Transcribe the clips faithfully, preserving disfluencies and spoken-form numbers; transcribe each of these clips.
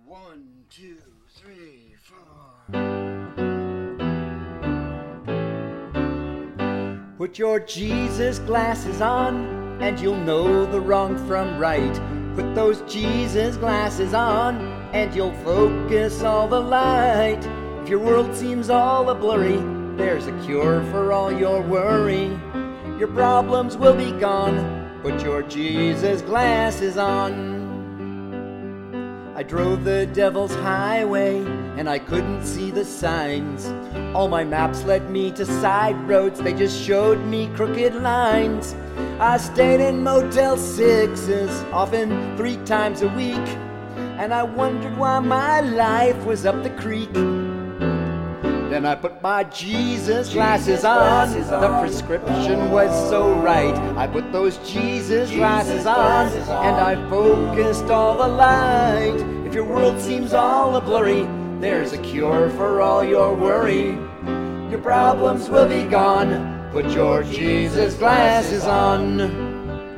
One, two, three, four. Put your Jesus glasses on, and you'll know the wrong from right. Put those Jesus glasses on, and you'll focus all the light. If your world seems all a blurry, there's a cure for all your worry. Your problems will be gone. Put your Jesus glasses on. I drove the devil's highway, and I couldn't see the signs. All my maps led me to side roads, they just showed me crooked lines. I stayed in Motel Sixes, often three times a week, and I wondered why my life was up the creek. Then I put my Jesus glasses on, the prescription was so right. I put those Jesus glasses on, and I focused all the light. If your world seems all a blurry, there's a cure for all your worry. Your problems will be gone. Put your Jesus glasses on.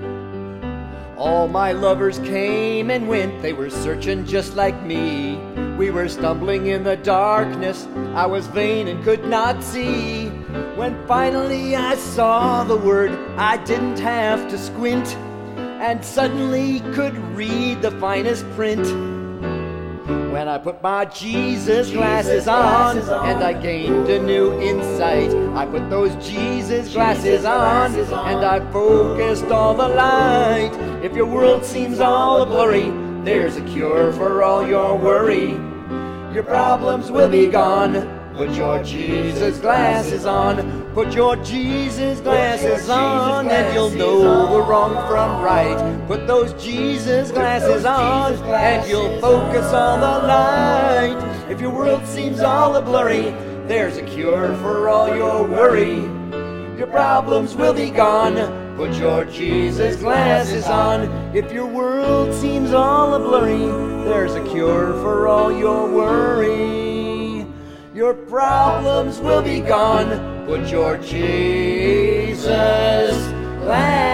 All my lovers came and went, they were searching just like me. We were stumbling in the darkness, I was vain and could not see. When finally I saw the word, I didn't have to squint, and suddenly could read the finest print. When I put my Jesus glasses on, and I gained a new insight. I put those Jesus glasses on, and I focused all the light. If your world seems all a blurry, there's a cure for all your worry. Your problems will be gone. Put your Jesus glasses on. Put your Jesus glasses on, and you'll know the wrong from right. Put those Jesus glasses on, and you'll focus on the light. If your world seems all a blurry, there's a cure for all your worry. Your problems will be gone. Put your Jesus glasses on. If your world seems all a blurry, there's a cure for all your worry. Your problems will be gone. Put your Jesus glasses